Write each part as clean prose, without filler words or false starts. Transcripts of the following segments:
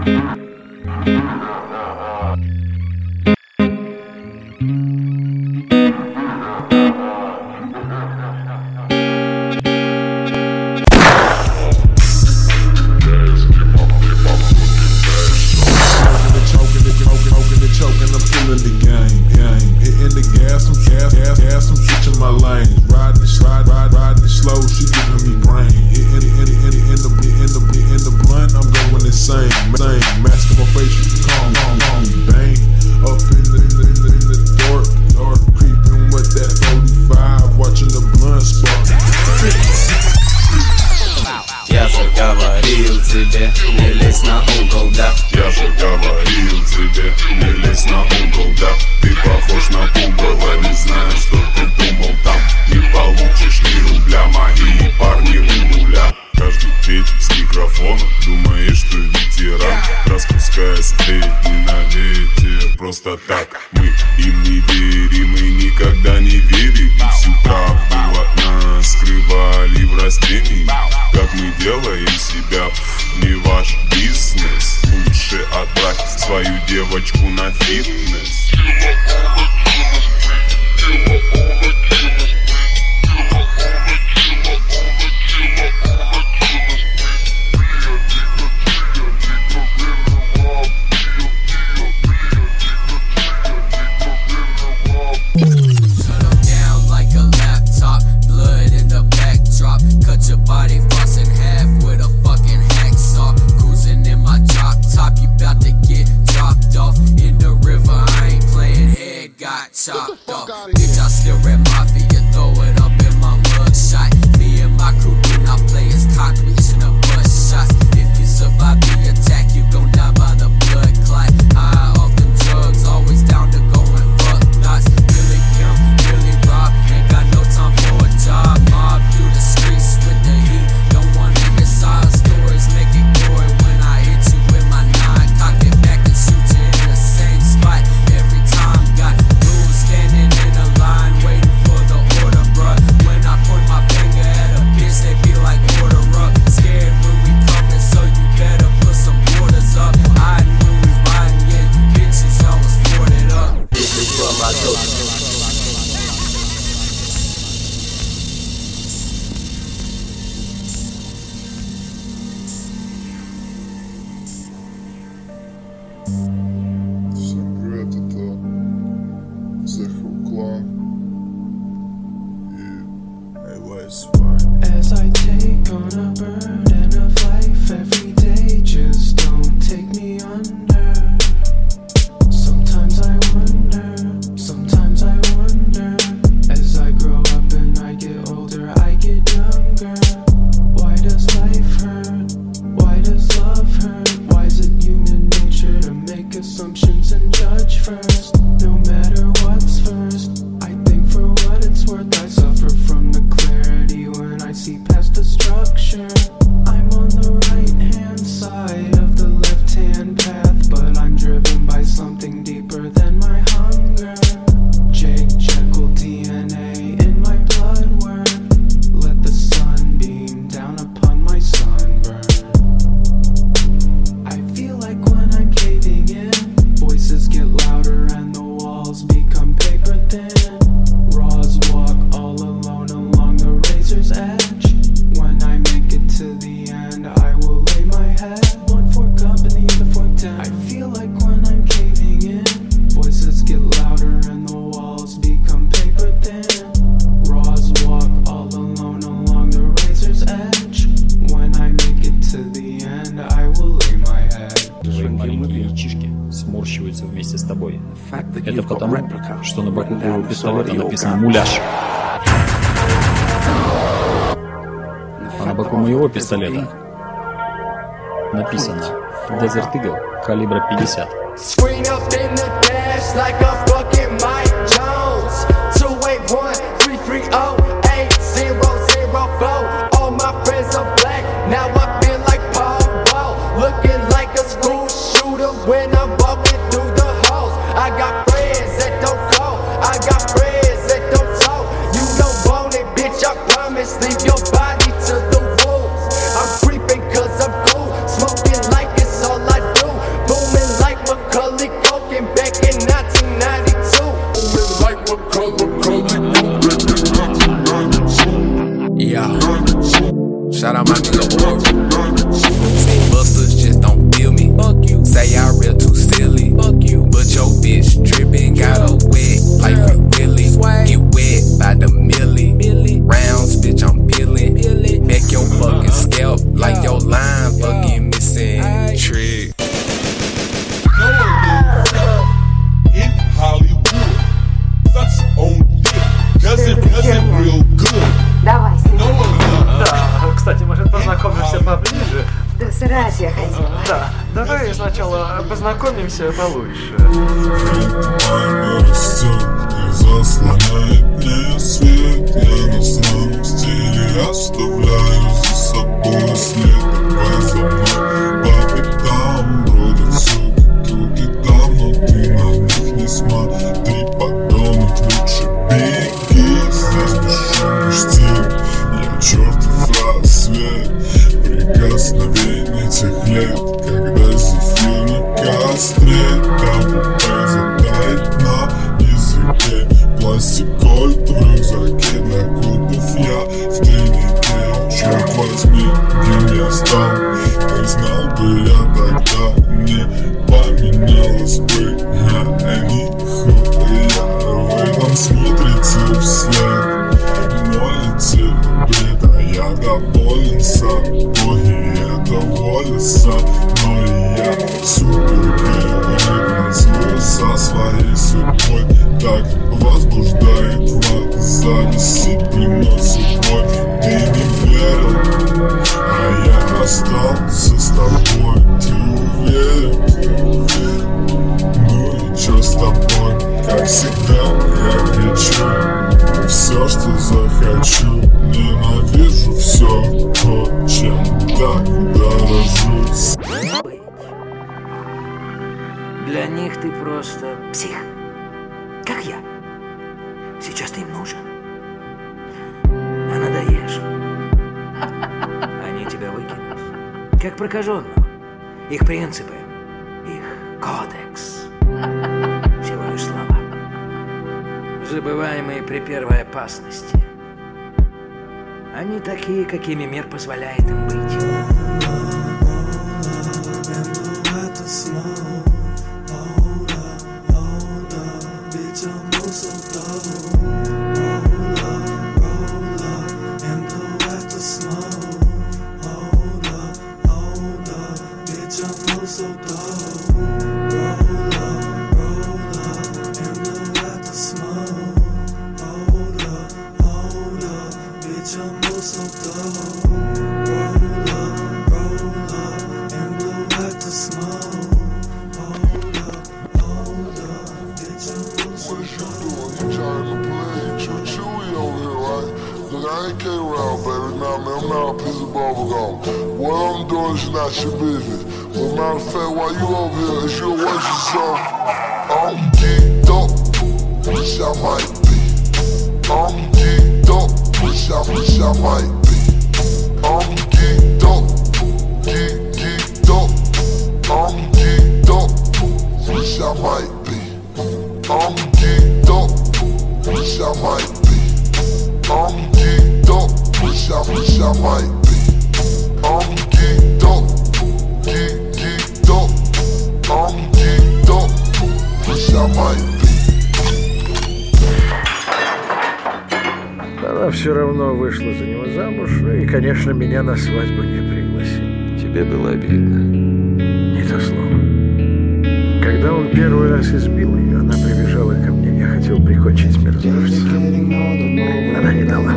Это потому, что на боку его пистолета написано «Муляж». А на боку моего пистолета написано «Desert Eagle» калибра 50. Leave your body to the wolves. I'm creeping cause I'm cool. Smoking like it's all I do. Shout out my nigga Oro. Say busters just don't feel me. Fuck you. Say I real too silly. Fuck you. But your bitch trippin', got her wet like Free Willy. Get wet by the milli. Rounds, bitch, I'm peeling. Back your fucking scalp like your line fucking missing. Trick. In Hollywood, such on dick doesn't real good. Давай, снимай. Да, кстати, может, познакомимся поближе? Да срать я хотела. Да, давай сначала познакомимся получше. Мама растет и заслоняет мне свет. Я на своем стиле оставляю за собой след. Давай за мной по пятам бродят суки там, но ты на них не смотри, подонок, лучше беги. Здесь бесшумный стиль, я чертов рассвет. Прикосновение тех лет, когда зефир на костре. Там затает на языке. Пластик кольт в рюкзаке для кубов. Я в тренике, черт возьми, кем я стал. Не знал бы я тогда, не поменялось бы. Я нихуя, вы там смотрите вслед. Мой тело бред, а я доволен собой. И это воля со мной. Я супергерой, танцую со своей судьбой. Так возбуждает вас, зависит, приносит боль. Ты не верил, а я остался с тобой. Ты уверен, ну и чё с тобой? Как всегда я кричу все, что захочу. Ненавижу все, то, чем так дорожу. Для них ты просто псих, как я. Сейчас ты им нужен, а надоешь. Они тебя выкинут, как прокаженного. Их принципы, их кодекс всего лишь слова, забываемые при первой опасности. Они такие, какими мир позволяет им быть. Not your business. But matter of fact, while you over here, is you a worship song? I'm geeked up, wish I might be. I'm geeked up, wish I might be. I'm geeked up, geeked up. I'm geeked up, wish I might be. I'm geeked up, wish I might be. I'm geeked up, wish I might be. I'm geeked up, geeked up. I'm geeked up, wish I might be. Она все равно вышла за него замуж, и, конечно, меня на свадьбу не пригласил. Тебе было обидно? Не то слово. Когда он первый раз избил ее, она прибежала ко мне. Я хотел прикончить мерзавца. Она не дала.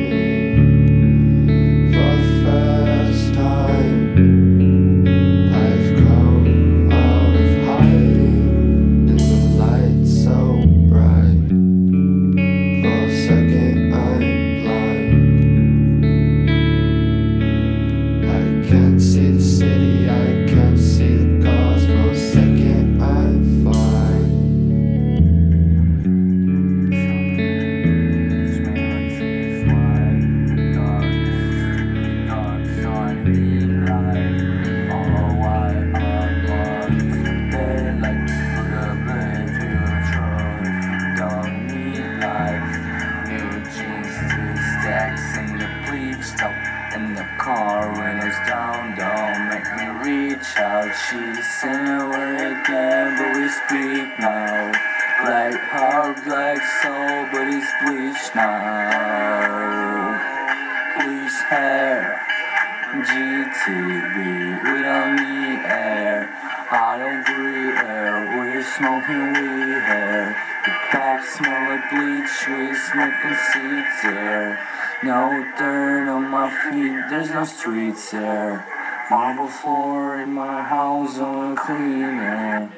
I She's somewhere again, but we speak now. Black heart, black soul, but it's bleached now. Bleached hair, GTB, we don't need air. I don't breathe air, we're smoking weed hair. The pack smell like bleach, we smoking seeds there. No dirt on my feet, there's no streets there. Marble floor in my house, I'm cleaner.